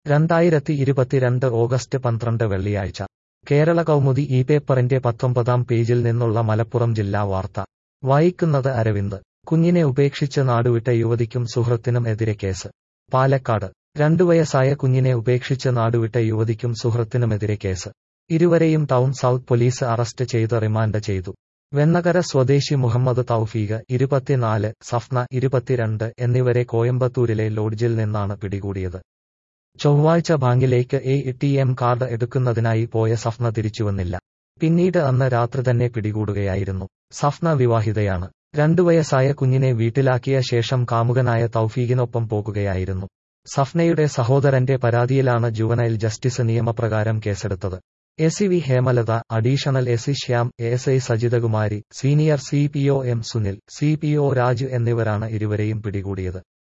2022 August 12 വെള്ളിയാഴ്ച കേരള കൗമുദി ഈ പേപ്പറിന്റെ 19-ാം പേജിൽ നിന്നുള്ള മലപ്പുറം ജില്ലാ വാർത്ത വായിക്കുന്നത് അരവിന്ദ്. കുഞ്ഞിനെ ഉപേക്ഷിച്ച് നാടുവിട്ട യുവതിക്കും സുഹൃത്തിനും എതിരെ കേസ്. പാലക്കാട് 2 വയസ്സായ കുഞ്ഞിനെ ഉപേക്ഷിച്ച് നാടുവിട്ട യുവതിക്കും സുഹൃത്തിനുമെതിരെ കേസ്. ഇരുവരെയും ടൗൺ സൗത്ത് പോലീസ് അറസ്റ്റ് ചെയ്ത് റിമാൻഡ് ചെയ്തു. വെണ്ണകര സ്വദേശി മുഹമ്മദ് തൗഫീഖ് 24, സഫ്ന 22 എന്നിവരെ കോയമ്പത്തൂരിലെ ലോഡ്ജിൽ നിന്നാണ് പിടികൂടിയത്. ചൊവ്വാഴ്ച ബാങ്കിലേക്ക് ATM കാർഡ് എടുക്കുന്നതിനായി പോയ സഫ്ന തിരിച്ചുവന്നില്ല. പിന്നീട് അന്ന് രാത്രി തന്നെ പിടികൂടുകയായിരുന്നു. സഫ്ന വിവാഹിതയാണ്. 2 വയസ്സായ കുഞ്ഞിനെ വീട്ടിലാക്കിയ ശേഷം കാമുകനായ തൗഫീഖിനൊപ്പം പോകുകയായിരുന്നു. സഫ്നയുടെ സഹോദരന്റെ പരാതിയിലാണ് ജുവനൈൽ ജസ്റ്റിസ് നിയമപ്രകാരം കേസെടുത്തത്. ACV Hemalatha, additional SI Shyam, ASI Sajithakumari, senior CPO M Sunil, CPO Raj എന്നിവരാണ് ഇരുവരെയും പിടികൂടിയത്.